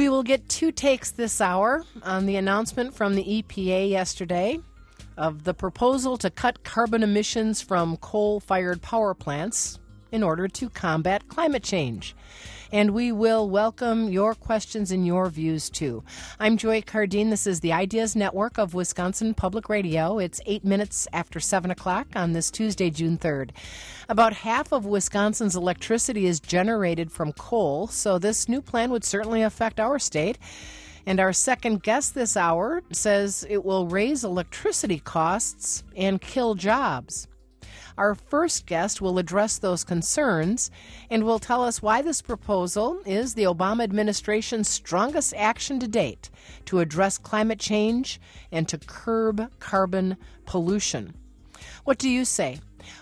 We will get two takes this hour on the announcement from the EPA yesterday of the proposal to cut carbon emissions from coal-fired power plants in order to combat climate change. And we will welcome your questions and your views, too. I'm Joy Cardine. This is the Ideas Network of Wisconsin Public Radio. It's 8 minutes after 7 o'clock on this Tuesday, June 3rd. About half of Wisconsin's electricity is generated from coal, so this new plan would certainly affect our state. And our second guest this hour says it will raise electricity costs and kill jobs. Our first guest will address those concerns and will tell us why this proposal is the Obama administration's strongest action to date to address climate change and to curb carbon pollution. What do you say?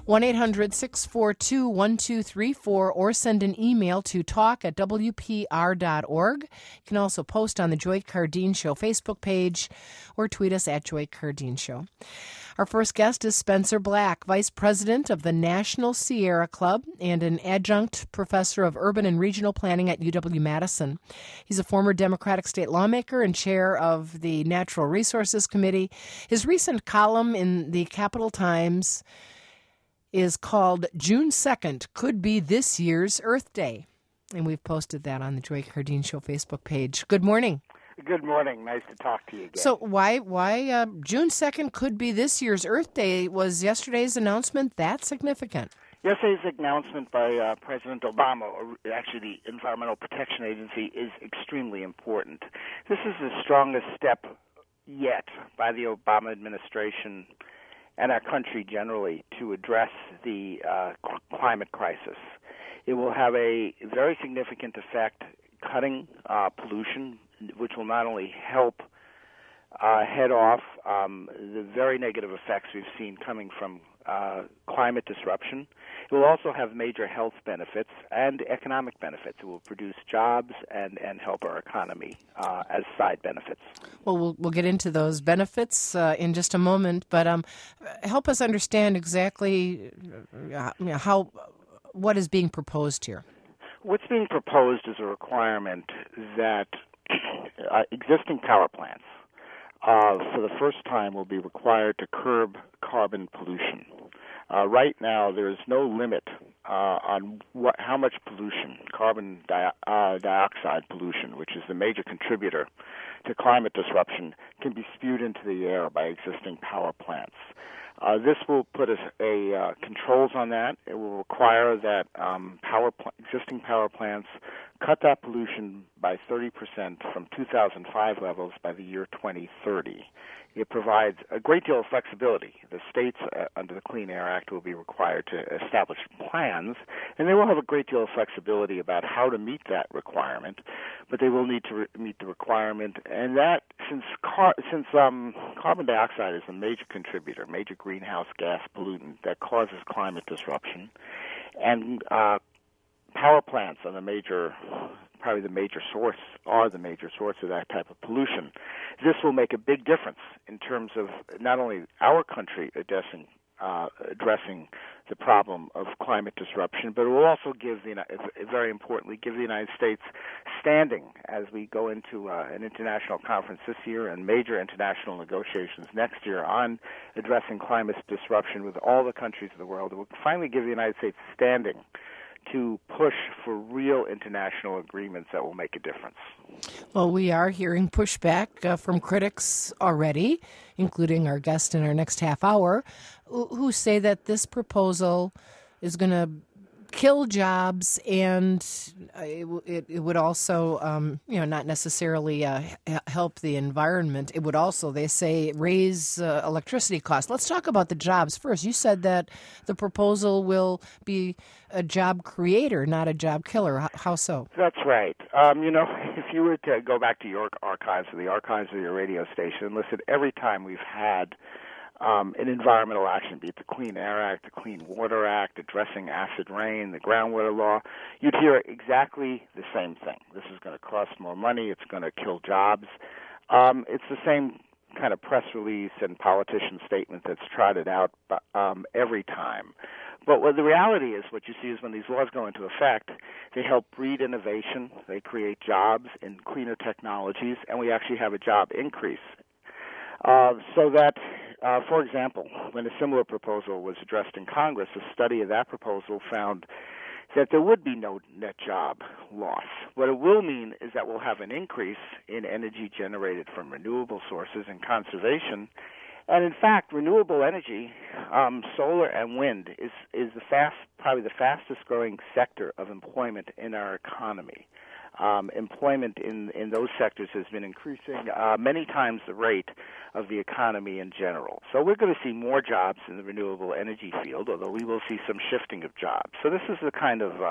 1-800-642-1234 or send an email to talk@wpr.org. You can also post on the Joy Cardine Show Facebook page or tweet us at Joy Cardine Show. Our first guest is Spencer Black, Vice President of the National Sierra Club and an adjunct professor of urban and regional planning at UW-Madison. He's a former Democratic state lawmaker and chair of the Natural Resources Committee. His recent column in the Capital Times is called June 2nd Could Be This Year's Earth Day. And we've posted that on the Joy Cardine Show Facebook page. Good morning. Good morning. Nice to talk to you again. So why June 2nd could be this year's Earth Day? Was yesterday's announcement that significant? Yesterday's announcement by President Obama, or actually the Environmental Protection Agency, is extremely important. This is the strongest step yet by the Obama administration and our country generally to address the climate crisis. It will have a very significant effect cutting pollution, which will not only help head off the very negative effects we've seen coming from climate disruption. It will also have major health benefits and economic benefits. It will produce jobs and help our economy as side benefits. Well, we'll get into those benefits in just a moment, but help us understand exactly what is being proposed here. What's being proposed is a requirement that existing power plants, for the first time, will be required to curb carbon pollution. Right now, there is no limit on how much pollution, carbon dioxide pollution, which is the major contributor to climate disruption, can be spewed into the air by existing power plants. This will put controls on that. It will require that existing power plants cut that pollution by 30% from 2005 levels by the year 2030. It provides a great deal of flexibility. The states, under the Clean Air Act, will be required to establish plans, and they will have a great deal of flexibility about how to meet that requirement, but they will need to meet the requirement. And that, since carbon dioxide is a major contributor, major greenhouse gas pollutant that causes climate disruption, and power plants are the major source of that type of pollution. This will make a big difference in terms of not only our country addressing the problem of climate disruption, but it will also very importantly, give the United States standing as we go into an international conference this year and major international negotiations next year on addressing climate disruption with all the countries of the world. It will finally give the United States standing to push for real international agreements that will make a difference. Well, we are hearing pushback from critics already, including our guest in our next half hour, who say that this proposal is going to kill jobs and it would also, not necessarily help the environment. It would also, they say, raise electricity costs. Let's talk about the jobs first. You said that the proposal will be a job creator, not a job killer. How so? That's right. If you were to go back to your archives or the archives of your radio station and listen, every time we've had an environmental action, be it the Clean Air Act, the Clean Water Act, addressing acid rain, the groundwater law, you'd hear exactly the same thing. This is going to cost more money. It's going to kill jobs. It's the same kind of press release and politician statement that's trotted out every time. But what the reality is, what you see is when these laws go into effect, they help breed innovation, they create jobs in cleaner technologies, and we actually have a job increase. So that, for example, when a similar proposal was addressed in Congress, a study of that proposal found that there would be no net job loss. What it will mean is that we'll have an increase in energy generated from renewable sources and conservation. And in fact, renewable energy, solar and wind, is probably the fastest growing sector of employment in our economy. Employment in those sectors has been increasing many times the rate of the economy in general. So we're going to see more jobs in the renewable energy field, although we will see some shifting of jobs. So this is the kind of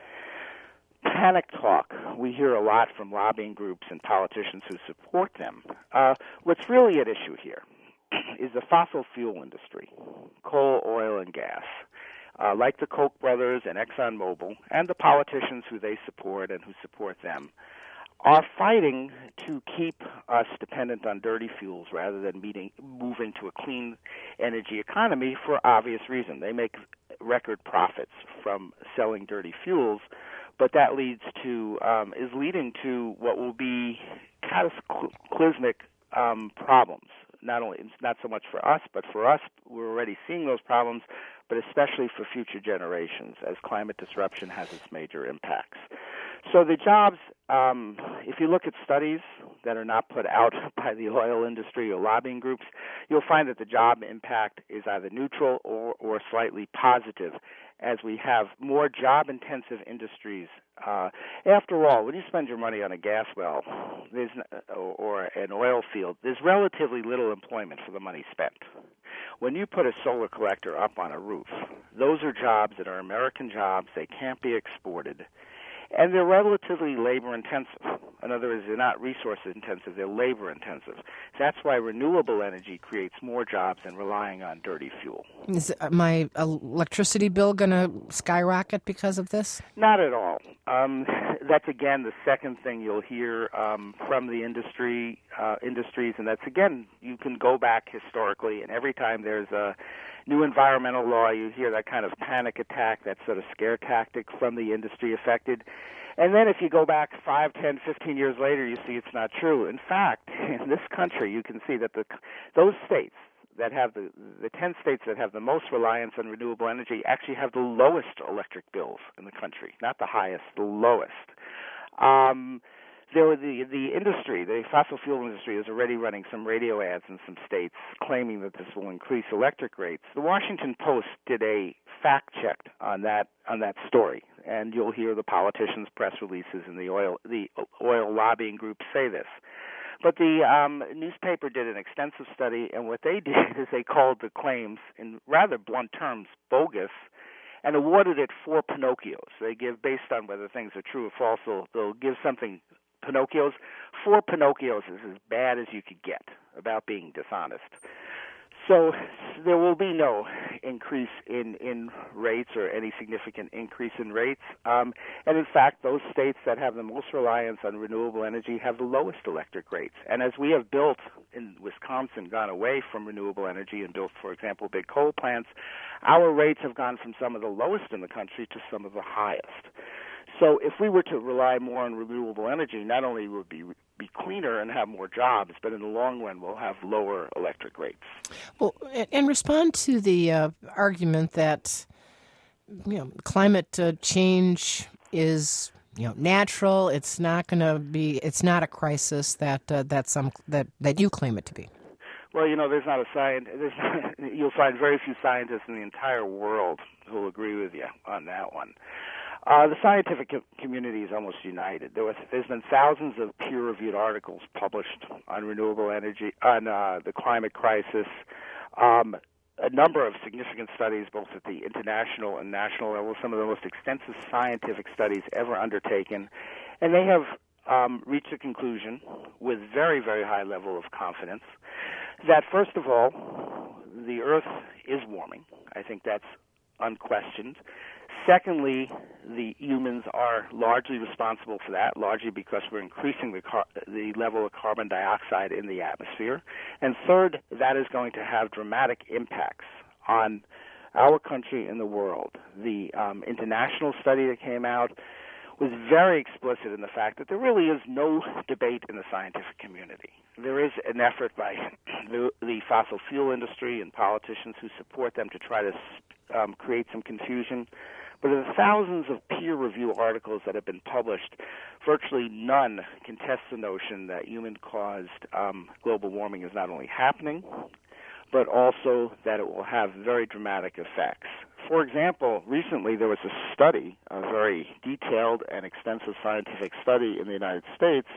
panic talk we hear a lot from lobbying groups and politicians who support them. What's really at issue here is the fossil fuel industry, coal, oil, and gas. Like the Koch brothers and ExxonMobil and the politicians who they support and who support them, are fighting to keep us dependent on dirty fuels rather than moving to a clean energy economy for obvious reason. They make record profits from selling dirty fuels, but that is leading to what will be cataclysmic problems. It's not so much for us, but for us, we're already seeing those problems, but especially for future generations as climate disruption has its major impacts. So the jobs, if you look at studies that are not put out by the oil industry or lobbying groups, you'll find that the job impact is either neutral or slightly positive as we have more job-intensive industries. After all, when you spend your money on a gas well or an oil field, there's relatively little employment for the money spent. When you put a solar collector up on a roof, those are jobs that are American jobs. They can't be exported. And they're relatively labor-intensive. In other words, they're not resource-intensive, they're labor-intensive. That's why renewable energy creates more jobs than relying on dirty fuel. Is my electricity bill going to skyrocket because of this? Not at all. That's, again, the second thing you'll hear from the industries, and that's, again, you can go back historically, and every time there's a new environmental law, you hear that kind of panic attack, that sort of scare tactic from the industry affected. And then if you go back 5, 10, 15 years later, you see it's not true. In fact, in this country, you can see that those states that have the 10 states that have the most reliance on renewable energy actually have the lowest electric bills in the country, not the highest, the lowest. The industry, the fossil fuel industry, is already running some radio ads in some states claiming that this will increase electric rates. The Washington Post did a fact check on that story, and you'll hear the politicians' press releases and the oil lobbying groups say this. But the newspaper did an extensive study, and what they did is they called the claims, in rather blunt terms, bogus, and awarded it 4 Pinocchios. They give, based on whether things are true or false, they'll give something Pinocchios. 4 Pinocchios is as bad as you could get about being dishonest. So there will be no increase in rates or any significant increase in rates. And in fact, those states that have the most reliance on renewable energy have the lowest electric rates. And as we have built in Wisconsin, gone away from renewable energy and built, for example, big coal plants, our rates have gone from some of the lowest in the country to some of the highest. So if we were to rely more on renewable energy, not only would we be cleaner and have more jobs, but in the long run we'll have lower electric rates. Well, and respond to the argument that climate change is natural. It's not going to be. It's not a crisis that you claim it to be. Well, there's not a you'll find very few scientists in the entire world who will agree with you on that one. The scientific community is almost united. There's been thousands of peer-reviewed articles published on renewable energy, on the climate crisis, a number of significant studies both at the international and national level, some of the most extensive scientific studies ever undertaken, and they have reached a conclusion with very, very high level of confidence that, first of all, the Earth is warming. I think that's unquestioned. Secondly, the humans are largely responsible for that, largely because we're increasing the level of carbon dioxide in the atmosphere. And third, that is going to have dramatic impacts on our country and the world. The international study that came out was very explicit in the fact that there really is no debate in the scientific community. There is an effort by the fossil fuel industry and politicians who support them to try to create some confusion. But of the thousands of peer-review articles that have been published, virtually none contest the notion that human-caused global warming is not only happening, but also that it will have very dramatic effects. For example, recently there was a study, a very detailed and extensive scientific study in the United States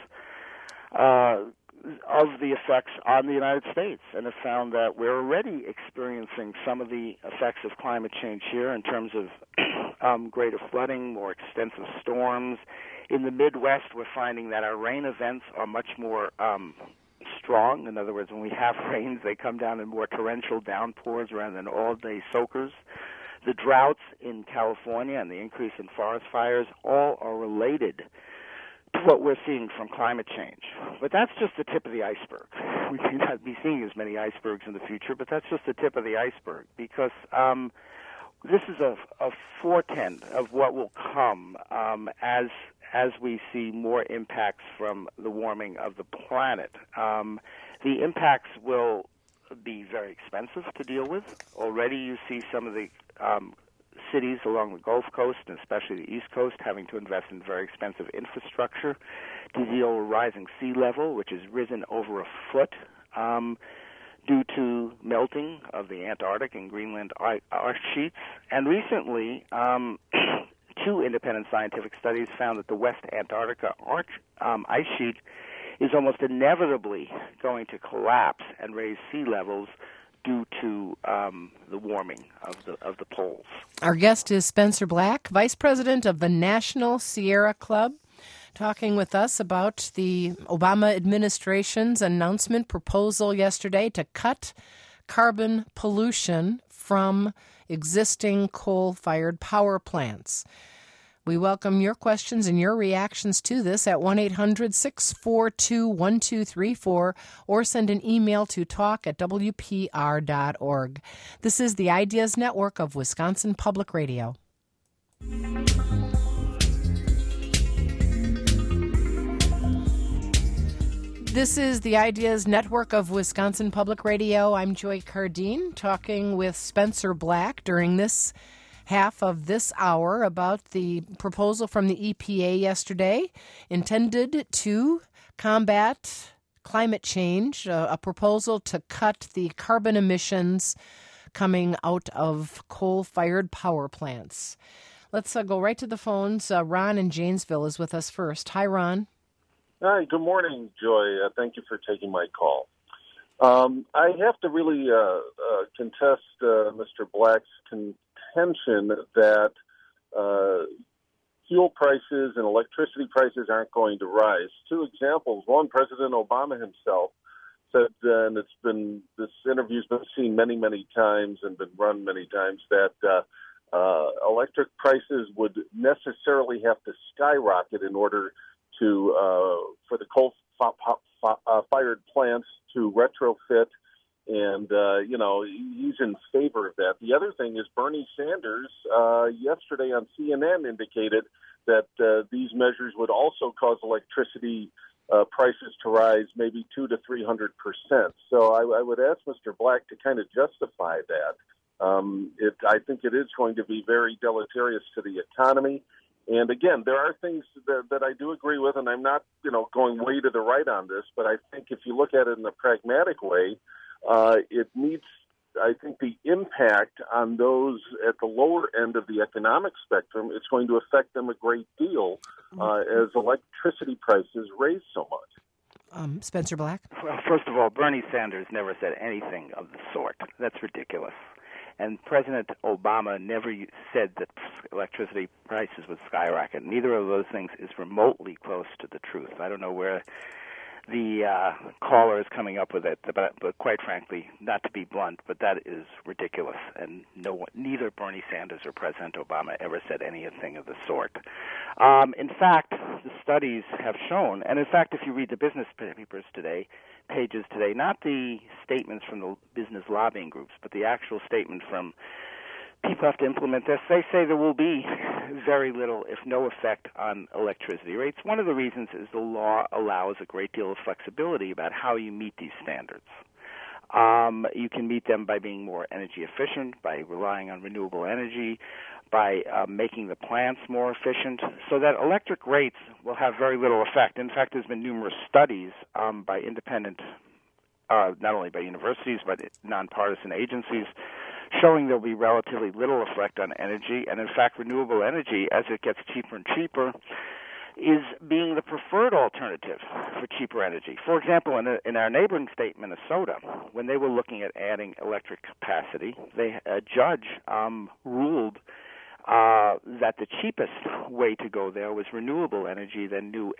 of the effects on the United States, and it found that we're already experiencing some of the effects of climate change here in terms of greater flooding, more extensive storms. In the Midwest, we're finding that our rain events are much more strong. In other words, when we have rains, they come down in more torrential downpours rather than all-day soakers. The droughts in California and the increase in forest fires all are related to what we're seeing from climate change. But that's just the tip of the iceberg. We may not be seeing as many icebergs in the future, but that's just the tip of the iceberg, because this is a foretent of what will come as we see more impacts from the warming of the planet. The impacts will be very expensive to deal with. Already you see some of the cities along the Gulf Coast, and especially the East Coast, having to invest in very expensive infrastructure to deal with rising sea level, which has risen over a foot due to melting of the Antarctic and Greenland ice sheets. And recently, two independent scientific studies found that the West Antarctica ice sheet is almost inevitably going to collapse and raise sea levels due to the warming of the poles. Our guest is Spencer Black, Vice President of the National Sierra Club, talking with us about the Obama administration's announcement proposal yesterday to cut carbon pollution from existing coal-fired power plants. We welcome your questions and your reactions to this at 1-800-642-1234 or send an email to talk@wpr.org. This is the Ideas Network of Wisconsin Public Radio. This is the Ideas Network of Wisconsin Public Radio. I'm Joy Cardine, talking with Spencer Black during this half of this hour about the proposal from the EPA yesterday intended to combat climate change, a proposal to cut the carbon emissions coming out of coal-fired power plants. Let's go right to the phones. Ron in Janesville is with us first. Hi, Ron. Hi, good morning, Joy. Thank you for taking my call. I have to really contest Mr. Black's contention that fuel prices and electricity prices aren't going to rise. Two examples. One, President Obama himself said, and this interview's been seen many, many times and been run many times, that electric prices would necessarily have to skyrocket in order to for the coal-fired plants to retrofit, and he's in favor of that. The other thing is Bernie Sanders yesterday on CNN indicated that these measures would also cause electricity prices to rise maybe 200 to 300%. So I would ask Mr. Black to kind of justify that. I think it is going to be very deleterious to the economy. And again, there are things that I do agree with, and I'm not, going way to the right on this, but I think if you look at it in a pragmatic way, it needs, I think, the impact on those at the lower end of the economic spectrum, it's going to affect them a great deal as electricity prices raise so much. Spencer Black? Well, first of all, Bernie Sanders never said anything of the sort. That's ridiculous. And President Obama never said that electricity prices would skyrocket. Neither of those things is remotely close to the truth. I don't know where the caller is coming up with it, but quite frankly, not to be blunt, but that is ridiculous. And neither Bernie Sanders or President Obama ever said anything of the sort. In fact, the studies have shown, and in fact, if you read the business pages today, not the statements from the business lobbying groups, but the actual statement from people have to implement this. They say there will be very little, if no effect on electricity rates. One of the reasons is the law allows a great deal of flexibility about how you meet these standards. You can meet them by being more energy efficient, by relying on renewable energy, by making the plants more efficient, so that electric rates will have very little effect. In fact, there's been numerous studies by independent, not only by universities, but nonpartisan agencies, showing there'll be relatively little effect on energy. And in fact, renewable energy, as it gets cheaper and cheaper, is being the preferred alternative for cheaper energy. For example, in our neighboring state, Minnesota, when they were looking at adding electric capacity, a judge ruled that the cheapest way to go there was renewable energy than new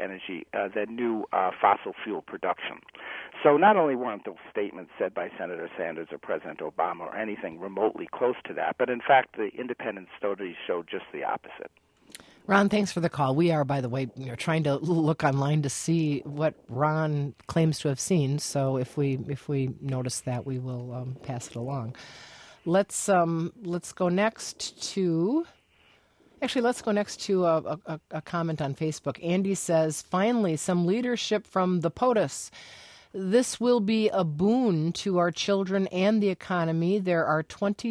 fossil fuel production. So not only weren't those statements said by Senator Sanders or President Obama or anything remotely close to that, but in fact the independent studies showed just the opposite. Ron, thanks for the call. We are, by the way, trying to look online to see what Ron claims to have seen. So if we notice that, we will pass it along. Let's go next to. Actually, let's go next to a comment on Facebook. Andy says, finally, some leadership from the POTUS. This will be a boon to our children and the economy. There are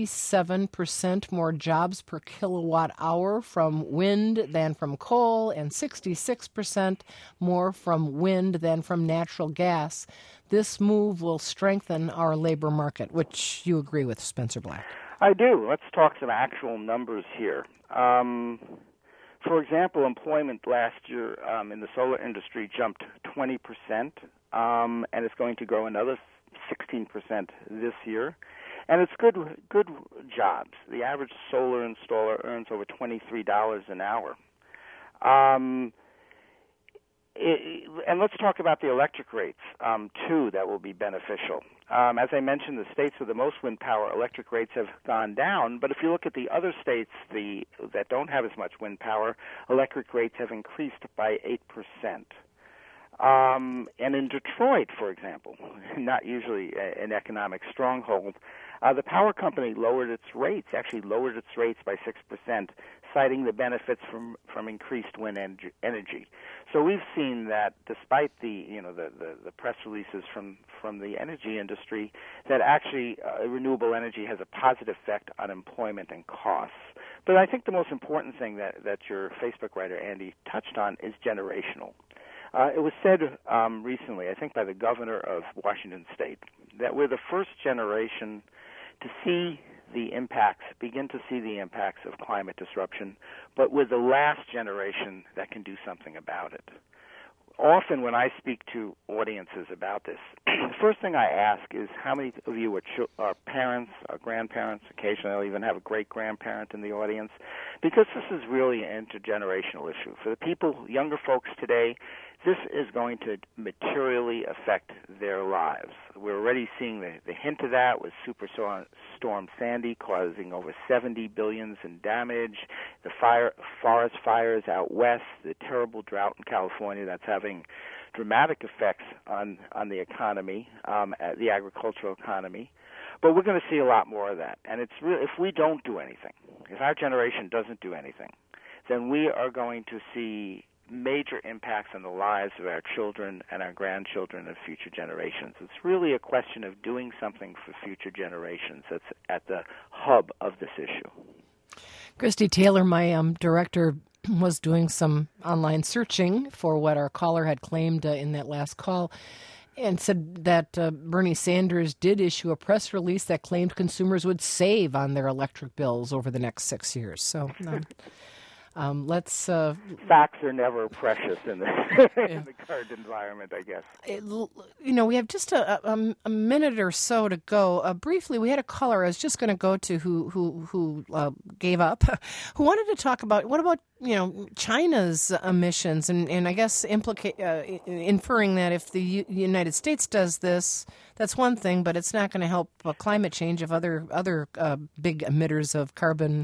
27% more jobs per kilowatt hour from wind than from coal, and 66% more from wind than from natural gas. This move will strengthen our labor market, which you agree with, Spencer Black. I do. Let's talk some actual numbers here. For example, employment last year in the solar industry jumped 20%, and it's going to grow another 16% this year. And it's good jobs. The average solar installer earns over $23 an hour. And let's talk about the electric rates, too, that will be beneficial. As I mentioned, the states with the most wind power, electric rates have gone down. But if you look at the other states that don't have as much wind power, electric rates have increased by 8%. And in Detroit, for example, not usually an economic stronghold, the power company lowered its rates by 6%, citing the benefits from increased wind energy. So we've seen that despite the press releases from the energy industry, that actually renewable energy has a positive effect on employment and costs. But I think the most important thing that your Facebook writer, Andy, touched on is generational. It was said recently, I think by the governor of Washington State, that we're the first generation to begin to see the impacts of climate disruption, but we're the last generation that can do something about it. Often when I speak to audiences about this, the first thing I ask is how many of you are parents, or grandparents. Occasionally I'll even have a great-grandparent in the audience, because this is really an intergenerational issue. For the younger folks today, this is going to materially affect their lives. We're already seeing the hint of that with Superstorm Sandy causing over $70 billion in damage, the forest fires out west, the terrible drought in California that's having dramatic effects on the economy, the agricultural economy. But we're going to see a lot more of that. And it's really, if we don't do anything, if our generation doesn't do anything, then we are going to see major impacts on the lives of our children and our grandchildren and future generations. It's really a question of doing something for future generations that's at the hub of this issue. Christy Taylor, my director, was doing some online searching for what our caller had claimed in that last call, and said that Bernie Sanders did issue a press release that claimed consumers would save on their electric bills over the next 6 years. So let's... Facts are never precious in the current environment, I guess. We have just a minute or so to go. Briefly, we had a caller I was just going to go to who gave up, who wanted to talk about, what about China's emissions, and I guess inferring that if the United States does this, That's one thing, but it's not going to help climate change if other big emitters of carbon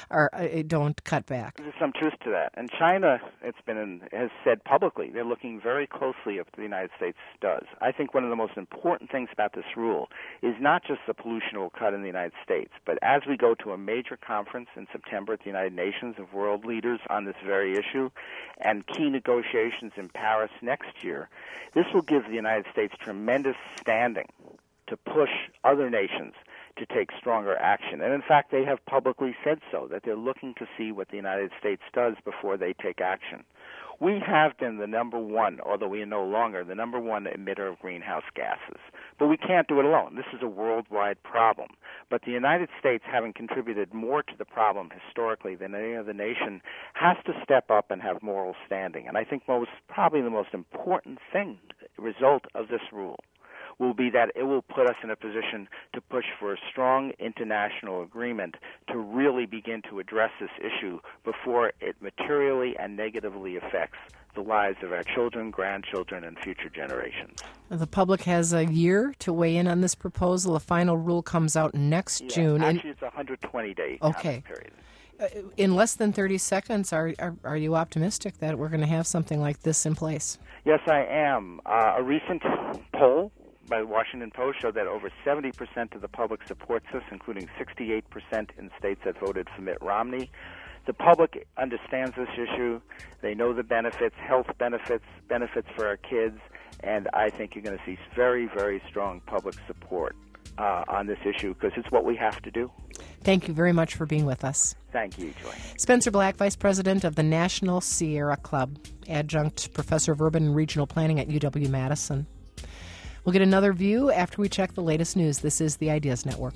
don't cut back. There's some truth to that. And China, has said publicly, they're looking very closely at what the United States does. I think one of the most important things about this rule is not just the pollution will cut in the United States, but as we go to a major conference in September at the United Nations of world leaders on this very issue and key negotiations in Paris next year, this will give the United States tremendous standing to push other nations to take stronger action. And in fact, they have publicly said so, that they're looking to see what the United States does before they take action. We have been the number one, although we are no longer the number one emitter of greenhouse gases. But we can't do it alone. This is a worldwide problem. But the United States, having contributed more to the problem historically than any other nation, has to step up and have moral standing. And I think probably the most important result of this rule will be that it will put us in a position to push for a strong international agreement to really begin to address this issue before it materially and negatively affects the lives of our children, grandchildren, and future generations. The public has a year to weigh in on this proposal. A final rule comes out next June. Actually, it's a 120-day period. In less than 30 seconds, are you optimistic that we're going to have something like this in place? Yes, I am. A recent poll by the Washington Post showed that over 70% of the public supports this, including 68% in states that voted for Mitt Romney. The public understands this issue. They know the benefits, health benefits for our kids, and I think you're going to see very, very strong public support on this issue because it's what we have to do. Thank you very much for being with us. Thank you, Joy. Spencer Black, Vice President of the National Sierra Club, Adjunct Professor of Urban and Regional Planning at UW-Madison. We'll get another view after we check the latest news. This is the Ideas Network.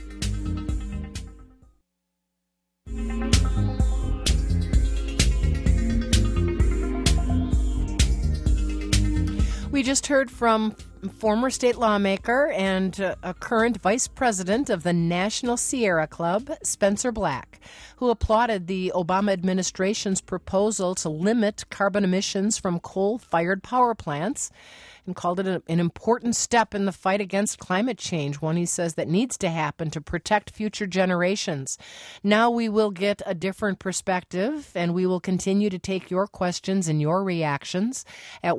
We just heard from former state lawmaker and a current vice president of the National Sierra Club, Spencer Black, who applauded the Obama administration's proposal to limit carbon emissions from coal-fired power plants and called it an important step in the fight against climate change, one he says that needs to happen to protect future generations. Now we will get a different perspective, and we will continue to take your questions and your reactions at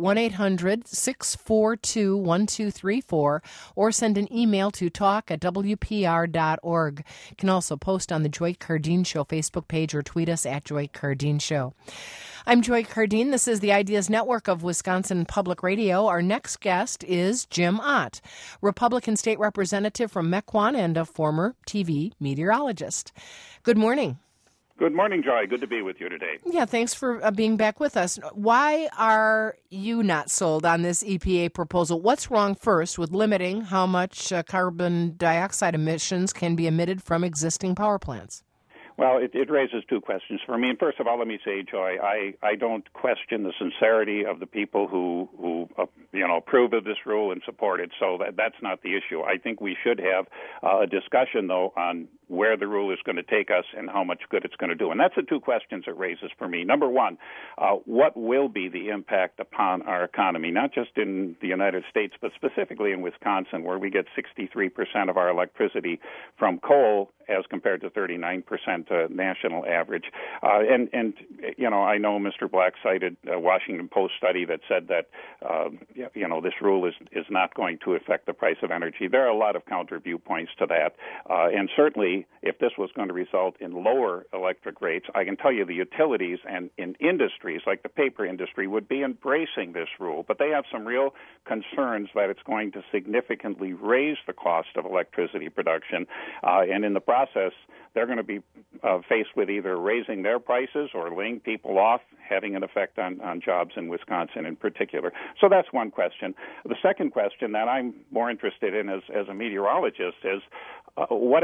1-800-642-1234 or send an email to talk@wpr.org. You can also post on the Joy Cardine Show Facebook page or tweet us at Joy Cardine Show. I'm Joy Cardine. This is the Ideas Network of Wisconsin Public Radio. Our next guest is Jim Ott, Republican state representative from Mequon and a former TV meteorologist. Good morning. Good morning, Joy. Good to be with you today. Yeah, thanks for being back with us. Why are you not sold on this EPA proposal? What's wrong first with limiting how much carbon dioxide emissions can be emitted from existing power plants? Well, it raises two questions for me. And first of all, let me say, Joy, I don't question the sincerity of the people who approve of this rule and support it. So that's not the issue. I think we should have a discussion, though, on where the rule is going to take us and how much good it's going to do. And that's the two questions it raises for me. Number one, what will be the impact upon our economy, not just in the United States, but specifically in Wisconsin, where we get 63% of our electricity from coal as compared to 39% national average. And I know Mr. Black cited a Washington Post study that said that, this rule is not going to affect the price of energy. There are a lot of counter viewpoints to that. And certainly, if this was going to result in lower electric rates, I can tell you the utilities and in industries like the paper industry would be embracing this rule. But they have some real concerns that it's going to significantly raise the cost of electricity production. And in the process, they're going to be faced with either raising their prices or laying people off, having an effect on jobs in Wisconsin in particular. So that's one question. The second question that I'm more interested in as a meteorologist is what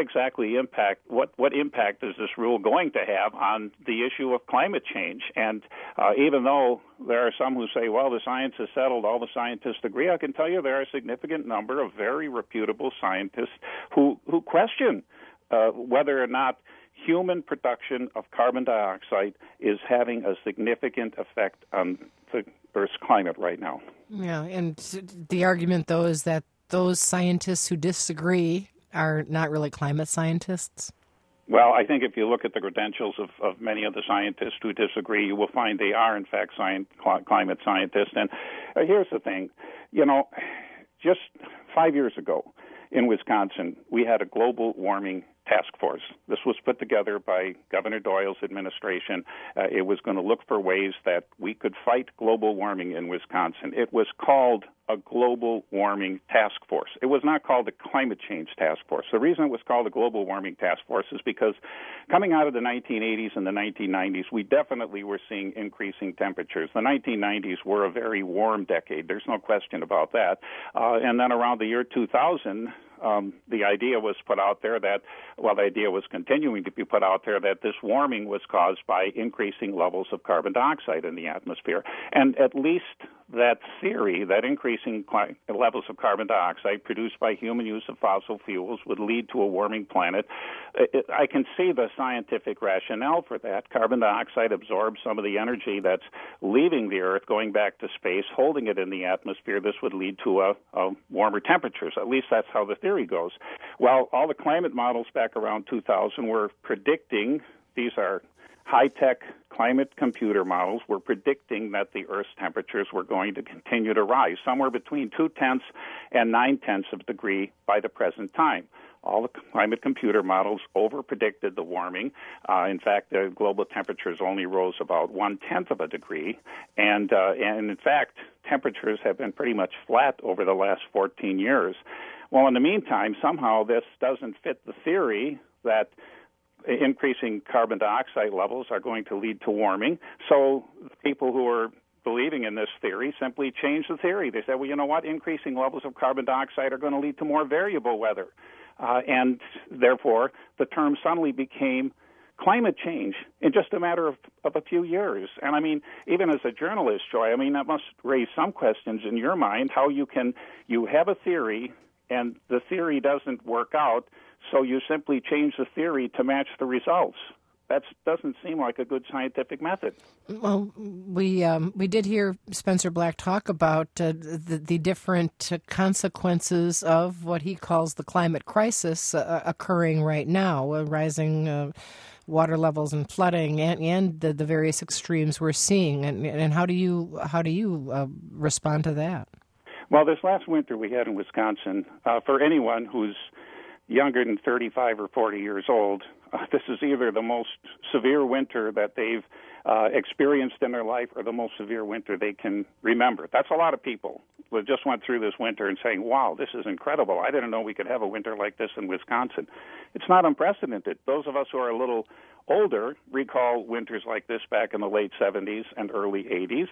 impact is this rule going to have on the issue of climate change? And even though there are some who say, well, the science is settled, all the scientists agree, I can tell you there are a significant number of very reputable scientists who question whether or not human production of carbon dioxide is having a significant effect on the Earth's climate right now. Yeah, and the argument, though, is that those scientists who disagree are not really climate scientists? Well, I think if you look at the credentials of many of the scientists who disagree, you will find they are, in fact, climate scientists. And here's the thing. Just 5 years ago in Wisconsin, we had a global warming task force. This was put together by Governor Doyle's administration. It was going to look for ways that we could fight global warming in Wisconsin. It was called a global warming task force. It was not called a climate change task force. The reason it was called a global warming task force is because coming out of the 1980s and the 1990s, we definitely were seeing increasing temperatures. The 1990s were a very warm decade. There's no question about that. And then around the year 2000, the idea was put out there that, the idea was continuing to be put out there that this warming was caused by increasing levels of carbon dioxide in the atmosphere. And at least that theory, that increasing levels of carbon dioxide produced by human use of fossil fuels would lead to a warming planet. I can see the scientific rationale for that. Carbon dioxide absorbs some of the energy that's leaving the Earth, going back to space, holding it in the atmosphere. This would lead to warmer temperatures. At least that's how the theory goes. Well, all the climate models back around 2000 were predicting, these are high-tech climate computer models, were predicting that the Earth's temperatures were going to continue to rise, somewhere between 0.2 and 0.9 of a degree by the present time. All the climate computer models over-predicted the warming. In fact, the global temperatures only rose about 0.1 of a degree. And in fact, temperatures have been pretty much flat over the last 14 years. Well, in the meantime, somehow this doesn't fit the theory that increasing carbon dioxide levels are going to lead to warming. So the people who are believing in this theory simply changed the theory. They said, well, you know what? Increasing levels of carbon dioxide are going to lead to more variable weather. And therefore, the term suddenly became climate change in just a matter of a few years. And I mean, even as a journalist, Joy, I mean, that must raise some questions in your mind, how you have a theory and the theory doesn't work out, so you simply change the theory to match the results. That doesn't seem like a good scientific method. Well, we did hear Spencer Black talk about the different consequences of what he calls the climate crisis occurring right now, rising water levels and flooding, and the various extremes we're seeing. And how do you respond to that? Well, this last winter we had in Wisconsin, for anyone who's younger than 35 or 40 years old, this is either the most severe winter that they've experienced in their life or the most severe winter they can remember. That's a lot of people who just went through this winter and saying, wow, this is incredible. I didn't know we could have a winter like this in Wisconsin. It's not unprecedented. Those of us who are a little older recall winters like this back in the late 70s and early 80s.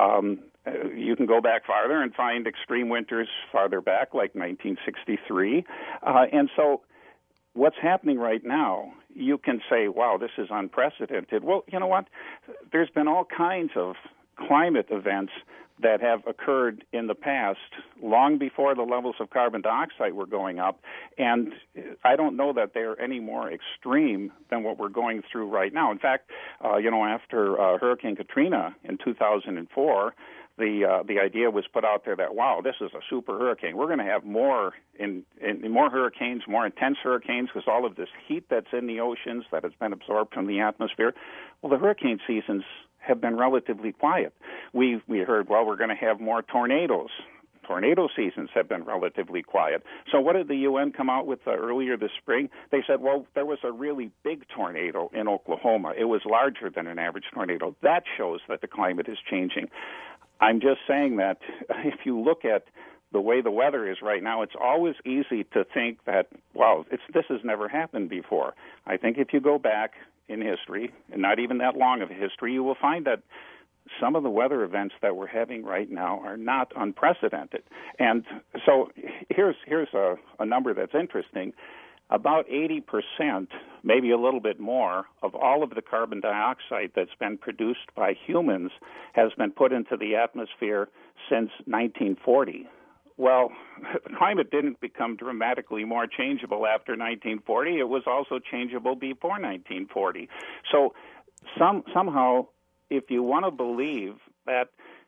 You can go back farther and find extreme winters farther back, like 1963. And so what's happening right now, you can say, wow, this is unprecedented. Well, you know what? There's been all kinds of climate events that have occurred in the past, long before the levels of carbon dioxide were going up, and I don't know that they're any more extreme than what we're going through right now. In fact, after Hurricane Katrina in 2004, the idea was put out there that, wow, this is a super hurricane. We're going to have more hurricanes, more intense hurricanes, because all of this heat that's in the oceans that has been absorbed from the atmosphere. Well, the hurricane seasons have been relatively quiet. We heard, well, we're going to have more tornadoes. Tornado seasons have been relatively quiet. So what did the UN come out with earlier this spring? They said, well, there was a really big tornado in Oklahoma. It was larger than an average tornado. That shows that the climate is changing. I'm just saying that if you look at the way the weather is right now, it's always easy to think that, wow, this has never happened before. I think if you go back in history, and not even that long of a history, you will find that some of the weather events that we're having right now are not unprecedented. And so here's a number that's interesting. About 80%, maybe a little bit more, of all of the carbon dioxide that's been produced by humans has been put into the atmosphere since 1940. Well, the climate didn't become dramatically more changeable after 1940. It was also changeable before 1940. So somehow, if you want to believe that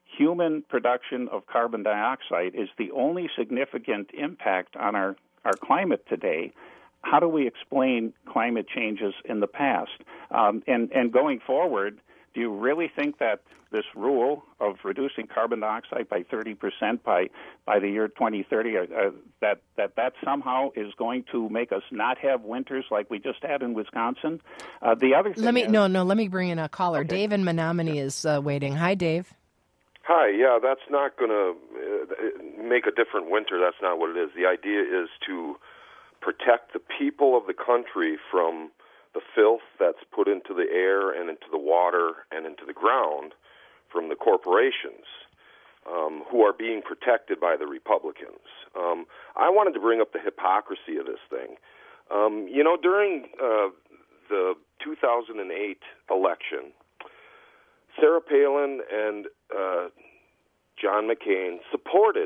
human production of carbon dioxide is the only significant impact on our climate today, how do we explain climate changes in the past? And going forward, do you really think that this rule of reducing carbon dioxide by 30% by the year 2030, that somehow is going to make us not have winters like we just had in Wisconsin? The other thing let me bring in a caller. Okay. Dave in Menominee is waiting. Hi, Dave. Hi, yeah, that's not going to make a different winter. That's not what it is. The idea is to protect the people of the country from the filth that's put into the air and into the water and into the ground from the corporations who are being protected by the Republicans. I wanted to bring up the hypocrisy of this thing. During the 2008 election, Sarah Palin and John McCain supported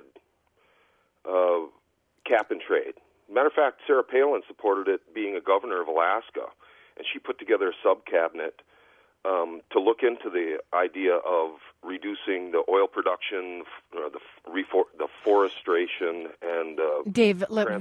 cap and trade. Matter of fact, Sarah Palin supported it being a governor of Alaska, and she put together a sub-cabinet to look into the idea of reducing the oil production, the forestation, and Dave,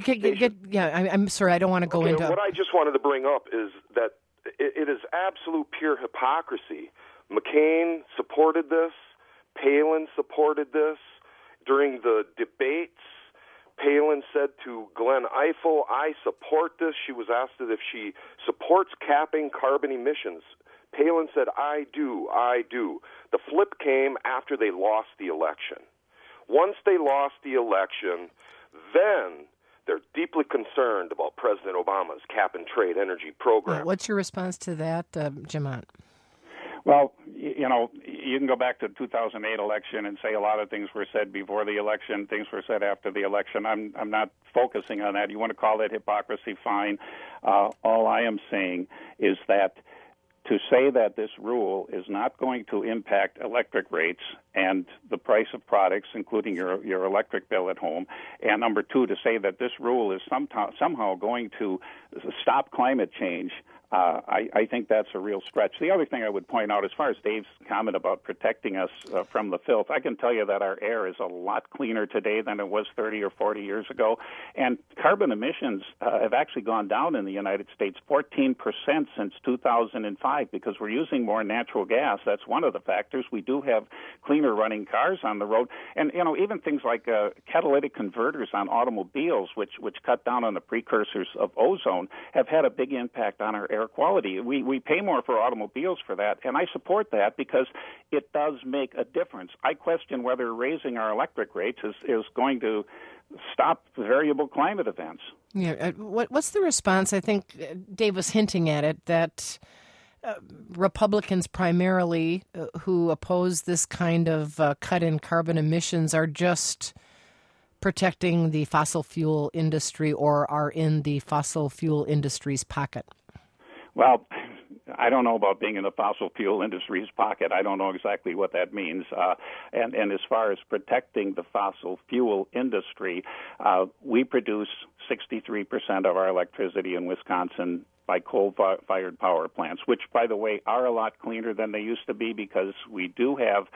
I'm sorry, I don't want to go into... What I just wanted to bring up is that it is absolute pure hypocrisy. McCain supported this. Palin supported this. During the debates, Palin said to Glenn Eiffel, I support this. She was asked if she supports capping carbon emissions. Palin said, I do. The flip came after they lost the election. Once they lost the election, then they're deeply concerned about President Obama's cap-and-trade energy program. What's your response to that, Jamont? Well, you can go back to the 2008 election and say a lot of things were said before the election, things were said after the election. I'm not focusing on that. You want to call that hypocrisy, fine. All I am saying is that to say that this rule is not going to impact electric rates and the price of products, including your electric bill at home, and number two, to say that this rule is somehow going to stop climate change, I think that's a real stretch. The other thing I would point out, as far as Dave's comment about protecting us from the filth, I can tell you that our air is a lot cleaner today than it was 30 or 40 years ago. And carbon emissions have actually gone down in the United States 14% since 2005 because we're using more natural gas. That's one of the factors. We do have cleaner running cars on the road. And, even things like catalytic converters on automobiles, which cut down on the precursors of ozone, have had a big impact on our air quality. We pay more for automobiles for that, and I support that because it does make a difference. I question whether raising our electric rates is going to stop variable climate events. Yeah. What's the response? I think Dave was hinting at it, that Republicans primarily who oppose this kind of cut in carbon emissions are just protecting the fossil fuel industry or are in the fossil fuel industry's pocket. Well, I don't know about being in the fossil fuel industry's pocket. I don't know exactly what that means. And as far as protecting the fossil fuel industry, we produce 63% of our electricity in Wisconsin by coal-fired power plants, which, by the way, are a lot cleaner than they used to be because we do have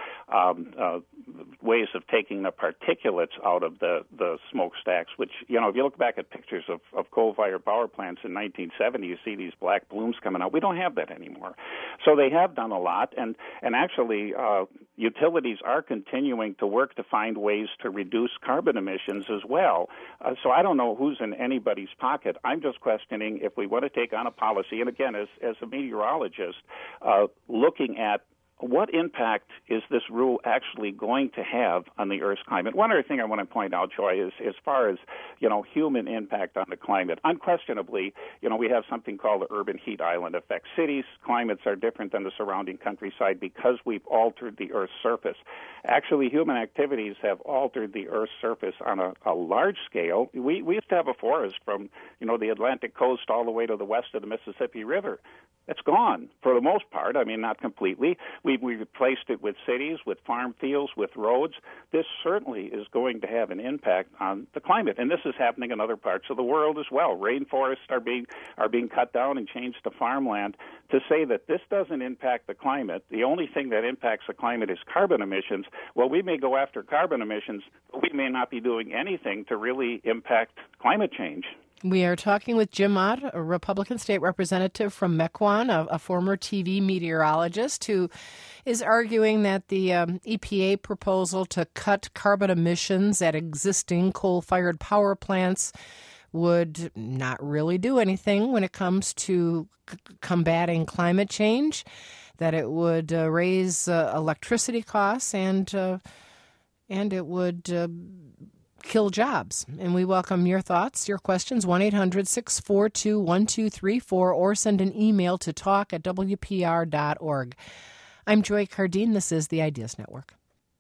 ways of taking the particulates out of the smokestacks, which, if you look back at pictures of coal-fired power plants in 1970, you see these black blooms coming out. We don't have that anymore. So they have done a lot, and actually utilities are continuing to work to find ways to reduce carbon emissions as well. So I don't know who's in anybody's pocket. I'm just questioning if we want to take on a policy, and again, as a meteorologist, looking at what impact is this rule actually going to have on the Earth's climate? One other thing I want to point out, Joy, is as far as, human impact on the climate. Unquestionably, we have something called the urban heat island effect. Cities' climates are different than the surrounding countryside because we've altered the Earth's surface. Actually, human activities have altered the Earth's surface on a large scale. We used to have a forest from, the Atlantic coast all the way to the west of the Mississippi River. It's gone for the most part. I mean, not completely. We replaced it with cities, with farm fields, with roads. This certainly is going to have an impact on the climate, and this is happening in other parts of the world as well. Rainforests are being cut down and changed to farmland. To say that this doesn't impact the climate, the only thing that impacts the climate is carbon emissions. Well, we may go after carbon emissions, but we may not be doing anything to really impact climate change. We are talking with Jim Ott, a Republican state representative from Mequon, a former TV meteorologist, who is arguing that the EPA proposal to cut carbon emissions at existing coal-fired power plants would not really do anything when it comes to combating climate change, that it would raise electricity costs, and it would kill jobs. And we welcome your thoughts, your questions, 1-800-642-1234, or send an email to talk@wpr.org. I'm Joy Cardine. This is the Ideas Network.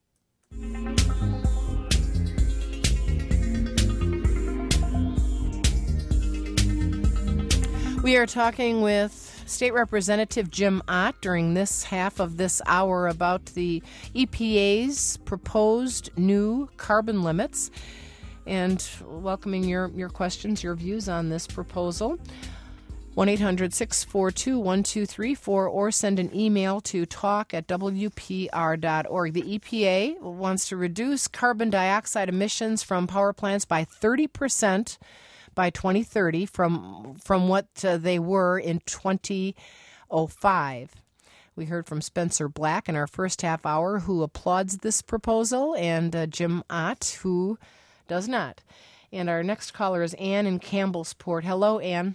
We are talking with State Representative Jim Ott during this half of this hour about the EPA's proposed new carbon limits, and welcoming your questions, your views on this proposal. 1-800-642-1234, or send an email to talk@wpr.org. The EPA wants to reduce carbon dioxide emissions from power plants by 30% by 2030 from what they were in 2005. We heard from Spencer Black in our first half hour, who applauds this proposal, and Jim Ott, who does not. And our next caller is Ann in Campbellsport. Hello, Ann.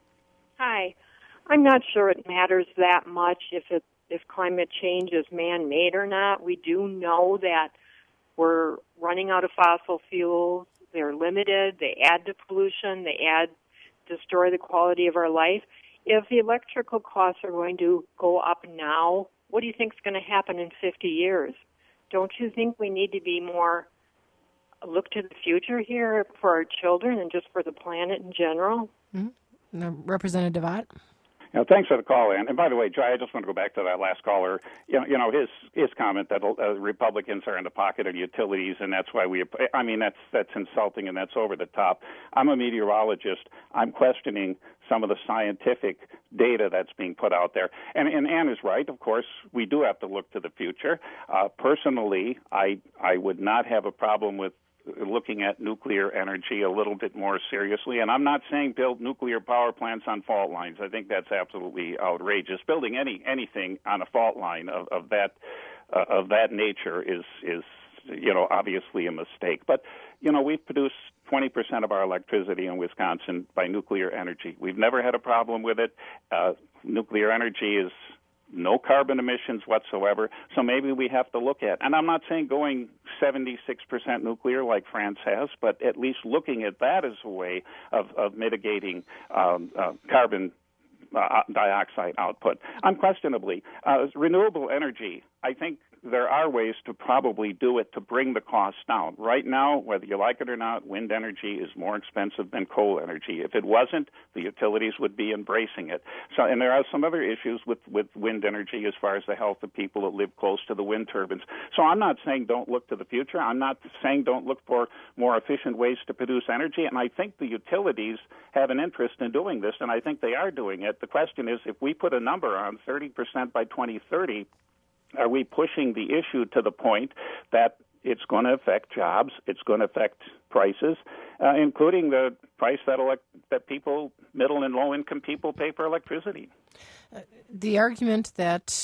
Hi. I'm not sure it matters that much if climate change is man-made or not. We do know that we're running out of fossil fuels. They're limited. They add to pollution. They destroy the quality of our life. If the electrical costs are going to go up now, what do you think is going to happen in 50 years? Don't you think we need to be more look to the future here for our children and just for the planet in general? Mm-hmm. Representative Ott? Thanks for the call, Ann. And by the way, Joy, I just want to go back to that last caller. His comment that Republicans are in the pocket of utilities, and that's why that's insulting and that's over the top. I'm a meteorologist. I'm questioning some of the scientific data that's being put out there. And Ann is right. Of course, we do have to look to the future. Personally, I would not have a problem with looking at nuclear energy a little bit more seriously. And I'm not saying build nuclear power plants on fault lines. I think that's absolutely outrageous. Building anything on a fault line of that nature is obviously a mistake. But we've produced 20% of our electricity in Wisconsin by nuclear energy. We've never had a problem with it. Nuclear energy is no carbon emissions whatsoever, so maybe we have to look at, and I'm not saying going 76% nuclear like France has, but at least looking at that as a way of mitigating carbon dioxide output. Unquestionably, renewable energy, I think there are ways to probably do it to bring the cost down. Right now, whether you like it or not, wind energy is more expensive than coal energy. If it wasn't, the utilities would be embracing it. So, and there are some other issues with wind energy as far as the health of people that live close to the wind turbines. So I'm not saying don't look to the future. I'm not saying don't look for more efficient ways to produce energy. And I think the utilities have an interest in doing this, and I think they are doing it. The question is, if we put a number on 30% by 2030, are we pushing the issue to the point that it's going to affect jobs, it's going to affect prices, including the price that people, middle and low-income people, pay for electricity? The argument that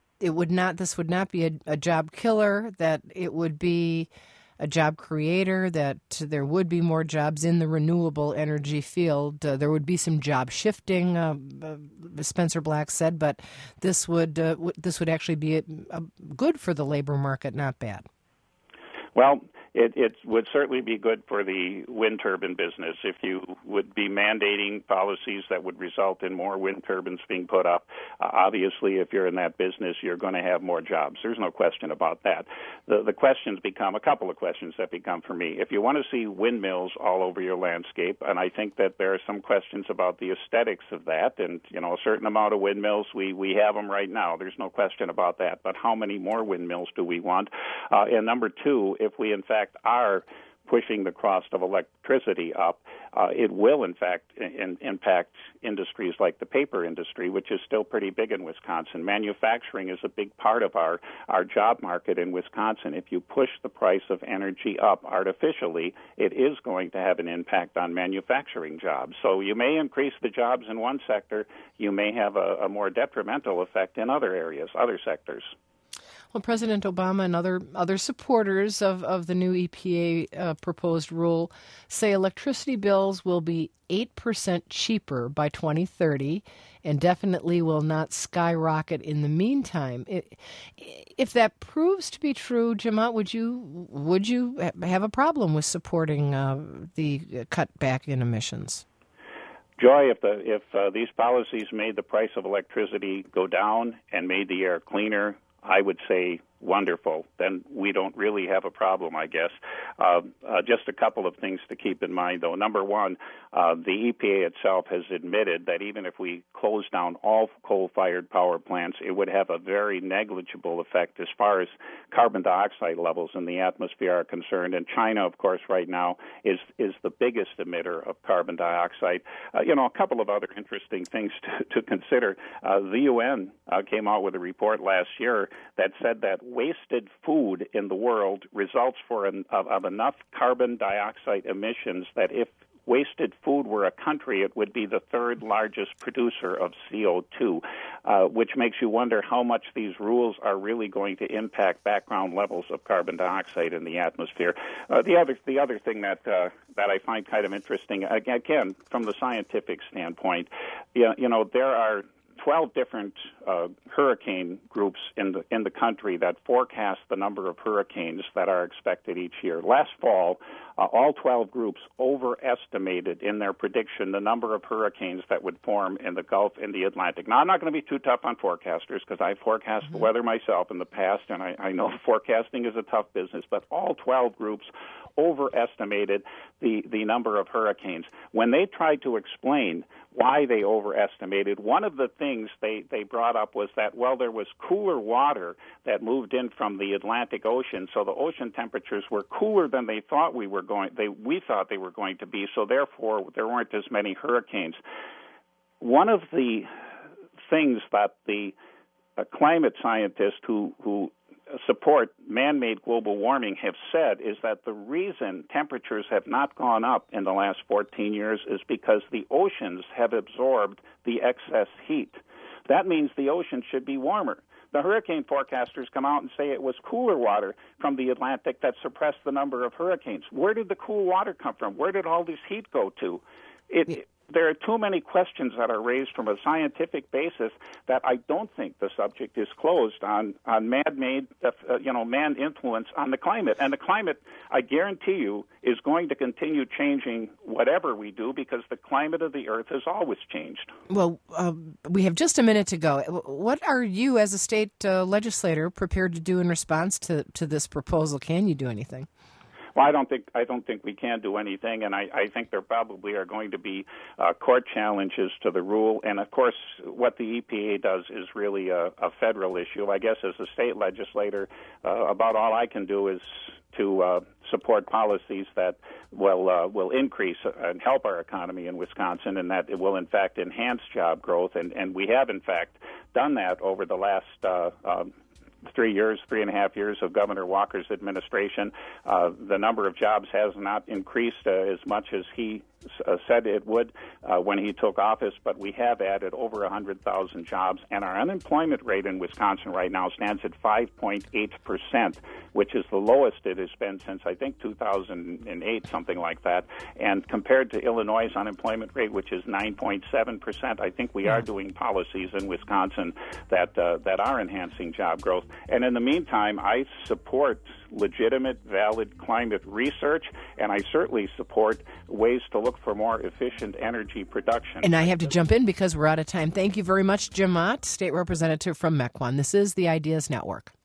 this would not be a job killer, that it would be a job creator, that there would be more jobs in the renewable energy field. There would be some job shifting, Spencer Black said, but this would actually be good for the labor market, not bad. Well, It would certainly be good for the wind turbine business if you would be mandating policies that would result in more wind turbines being put up. Obviously, if you're in that business, you're going to have more jobs. There's no question about that. The questions become a couple of questions that become for me. If you want to see windmills all over your landscape, and I think that there are some questions about the aesthetics of that, and a certain amount of windmills, we have them right now. There's no question about that. But how many more windmills do we want? And number two, if we in fact are pushing the cost of electricity up, it will, in fact, impact industries like the paper industry, which is still pretty big in Wisconsin. Manufacturing is a big part of our job market in Wisconsin. If you push the price of energy up artificially, it is going to have an impact on manufacturing jobs. So you may increase the jobs in one sector, you may have a more detrimental effect in other areas, other sectors. Well, President Obama and other supporters of the new EPA proposed rule say electricity bills will be 8% cheaper by 2030 and definitely will not skyrocket in the meantime. If that proves to be true, Jemot, would you have a problem with supporting the cutback in emissions? Joy, if these policies made the price of electricity go down and made the air cleaner, I would say wonderful. Then we don't really have a problem, I guess. Just a couple of things to keep in mind, though. Number one, the EPA itself has admitted that even if we close down all coal-fired power plants, it would have a very negligible effect as far as carbon dioxide levels in the atmosphere are concerned. And China, of course, right now is the biggest emitter of carbon dioxide. A couple of other interesting things to consider. The UN came out with a report last year that said that wasted food in the world results of enough carbon dioxide emissions that if wasted food were a country, it would be the third largest producer of CO2, which makes you wonder how much these rules are really going to impact background levels of carbon dioxide in the atmosphere. The other thing that I find kind of interesting, again, from the scientific standpoint, there are 12 different hurricane groups in the country that forecast the number of hurricanes that are expected each year. Last fall, all 12 groups overestimated in their prediction the number of hurricanes that would form in the Gulf and the Atlantic. Now, I'm not going to be too tough on forecasters because I forecast the weather myself in the past, and I know forecasting is a tough business, but all 12 groups overestimated the number of hurricanes. When they tried to explain why they overestimated, one of the things they brought up was that, there was cooler water that moved in from the Atlantic Ocean, so the ocean temperatures were cooler than we thought they were going to be, so therefore there weren't as many hurricanes. One of the things that the climate scientists who support man-made global warming have said is that the reason temperatures have not gone up in the last 14 years is because the oceans have absorbed the excess heat. That means the ocean should be warmer. The hurricane forecasters come out and say it was cooler water from the Atlantic that suppressed the number of hurricanes. Where did the cool water come from? Where did all this heat go to? There are too many questions that are raised from a scientific basis that I don't think the subject is closed on man-made, man influence on the climate. And the climate, I guarantee you, is going to continue changing whatever we do because the climate of the Earth has always changed. Well, we have just a minute to go. What are you, as a state legislator, prepared to do in response to this proposal? Can you do anything? Well, I don't think we can do anything, and I think there probably are going to be court challenges to the rule. And of course, what the EPA does is really a federal issue. I guess as a state legislator, about all I can do is to support policies that will increase and help our economy in Wisconsin, and that it will in fact enhance job growth. And we have in fact done that over the last 3.5 years of Governor Walker's administration. The number of jobs has not increased as much as he said it would when he took office, but we have added over 100,000 jobs, and our unemployment rate in Wisconsin right now stands at 5.8%, which is the lowest it has been since, I think, 2008, something like that. And compared to Illinois' unemployment rate, which is 9.7%, I think we are doing policies in Wisconsin that are enhancing job growth. And in the meantime, I support legitimate, valid climate research, and I certainly support ways to look for more efficient energy production. And I have to jump in because we're out of time. Thank you very much, Jim Mott, State Representative from Mequon. This is the Ideas Network.